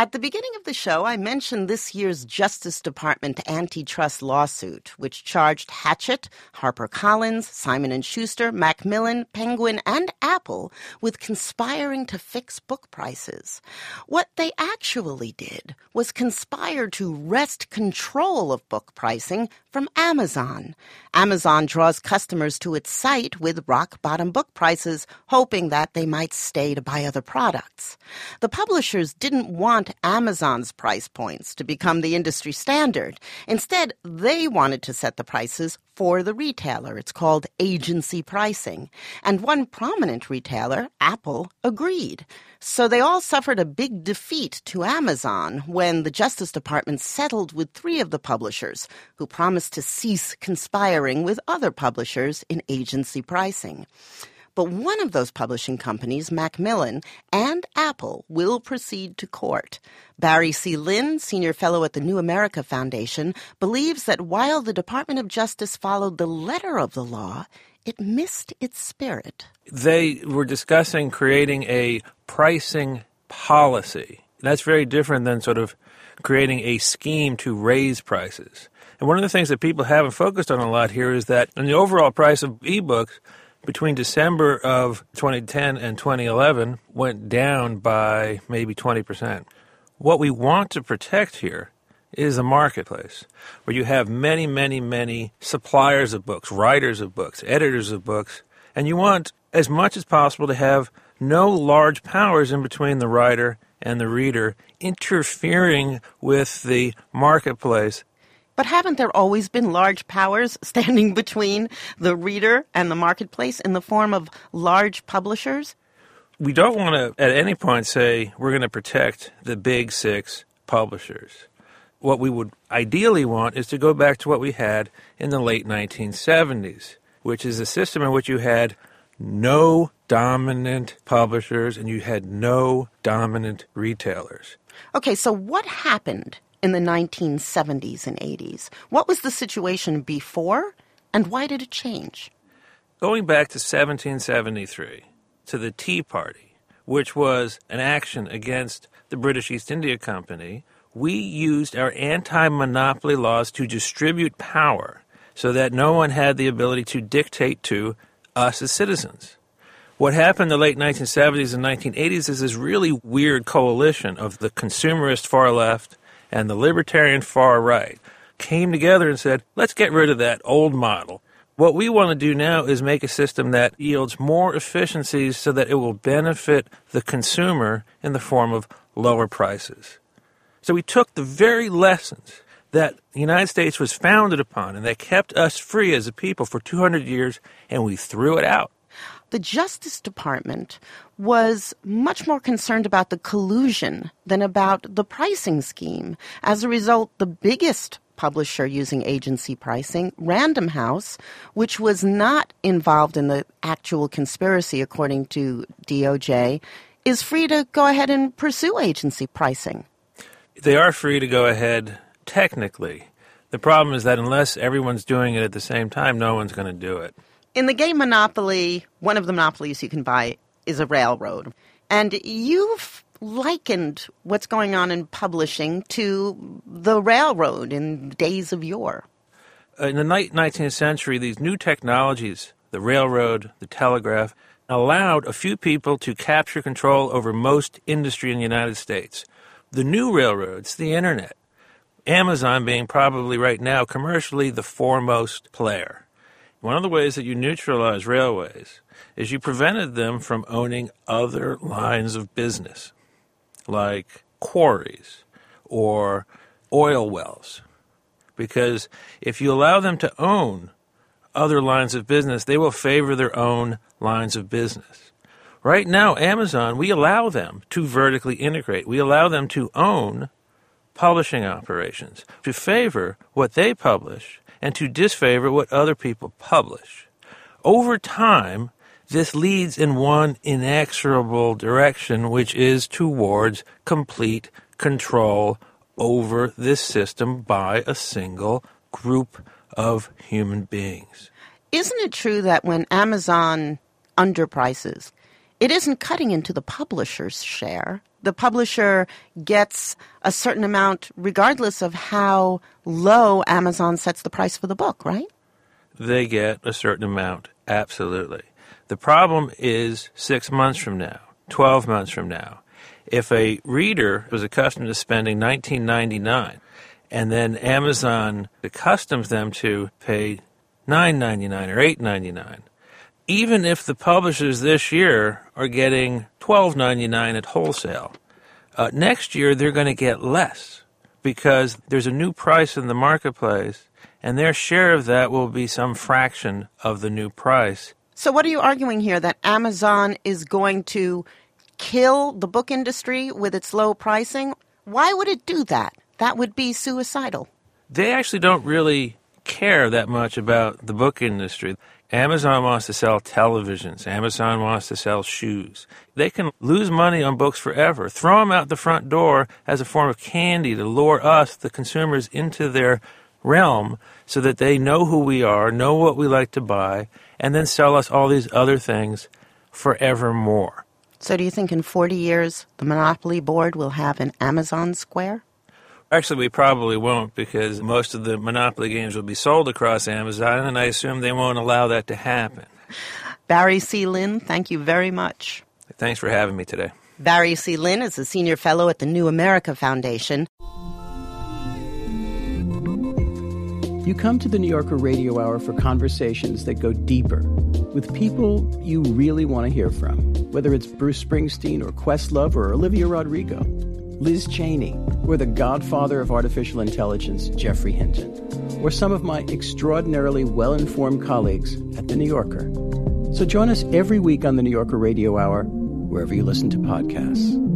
At the beginning of the show, I mentioned this year's Justice Department antitrust lawsuit, which charged Hachette, HarperCollins, Simon & Schuster, Macmillan, Penguin, and Apple with conspiring to fix book prices. What they actually did was conspire to wrest control of book pricing from Amazon. Amazon draws customers to its site with rock-bottom book prices, hoping that they might stay to buy other products. The publishers didn't want Amazon's price points to become the industry standard. Instead, they wanted to set the prices for the retailer. It's called agency pricing. And one prominent retailer, Apple, agreed. So they all suffered a big defeat to Amazon when the Justice Department settled with 3 of the publishers who promised to cease conspiring with other publishers in agency pricing. But one of those publishing companies, Macmillan, and Apple will proceed to court. Barry C. Lynn, senior fellow at the New America Foundation, believes that while the Department of Justice followed the letter of the law, it missed its spirit. They were discussing creating a pricing policy. That's very different than sort of creating a scheme to raise prices. And one of the things that people haven't focused on a lot here is that in the overall price of ebooks, between December of 2010 and 2011 went down by maybe 20%. What we want to protect here is a marketplace where you have many, many, many suppliers of books, writers of books, editors of books, and you want as much as possible to have no large powers in between the writer and the reader interfering with the marketplace. But haven't there always been large powers standing between the reader and the marketplace in the form of large publishers? We don't want to at any point say we're going to protect the big 6 publishers. What we would ideally want is to go back to what we had in the late 1970s, which is a system in which you had no dominant publishers and you had no dominant retailers. Okay, so what happened in the 1970s and 80s? What was the situation before, and why did it change? Going back to 1773, to the Tea Party, which was an action against the British East India Company, we used our anti-monopoly laws to distribute power so that no one had the ability to dictate to us as citizens. What happened in the late 1970s and 1980s is this really weird coalition of the consumerist far left and the libertarian far right came together and said, let's get rid of that old model. What we want to do now is make a system that yields more efficiencies so that it will benefit the consumer in the form of lower prices. So we took the very lessons that the United States was founded upon and that kept us free as a people for 200 years, and we threw it out. The Justice Department was much more concerned about the collusion than about the pricing scheme. As a result, the biggest publisher using agency pricing, Random House, which was not involved in the actual conspiracy, according to DOJ, is free to go ahead and pursue agency pricing. They are free to go ahead technically. The problem is that unless everyone's doing it at the same time, no one's going to do it. In the game monopoly, one of the monopolies you can buy is a railroad. And you've likened what's going on in publishing to the railroad in days of yore. In the late 19th century, these new technologies, the railroad, the telegraph, allowed a few people to capture control over most industry in the United States. The new railroads, the internet, Amazon being probably right now commercially the foremost player. One of the ways that you neutralize railways is you prevented them from owning other lines of business, like quarries or oil wells. Because if you allow them to own other lines of business, they will favor their own lines of business. Right now, Amazon, we allow them to vertically integrate. We allow them to own publishing operations, to favor what they publish and to disfavor what other people publish. Over time, this leads in one inexorable direction, which is towards complete control over this system by a single group of human beings. Isn't it true that when Amazon underprices, it isn't cutting into the publisher's share, the publisher gets a certain amount regardless of how low Amazon sets the price for the book, right? They get a certain amount, absolutely. The problem is 6 months from now, 12 months from now. If a reader was accustomed to spending $19.99 and then Amazon accustoms them to pay $9.99 or $8.99, even if the publishers this year are getting $12.99 at wholesale, next year they're going to get less because there's a new price in the marketplace, and their share of that will be some fraction of the new price. So what are you arguing here, that Amazon is going to kill the book industry with its low pricing? Why would it do that? That would be suicidal. They actually don't really care that much about the book industry. Amazon wants to sell televisions. Amazon wants to sell shoes. They can lose money on books forever, throw them out the front door as a form of candy to lure us, the consumers, into their realm so that they know who we are, know what we like to buy, and then sell us all these other things forevermore. So do you think in 40 years the Monopoly Board will have an Amazon Square? Actually, we probably won't, because most of the Monopoly games will be sold across Amazon, and I assume they won't allow that to happen. Barry C. Lynn, thank you very much. Thanks for having me today. Barry C. Lynn is a senior fellow at the New America Foundation. You come to the New Yorker Radio Hour for conversations that go deeper with people you really want to hear from, whether it's Bruce Springsteen or Questlove or Olivia Rodrigo, Liz Cheney, or the godfather of artificial intelligence, Geoffrey Hinton, or some of my extraordinarily well-informed colleagues at The New Yorker. So join us every week on the New Yorker Radio Hour, wherever you listen to podcasts.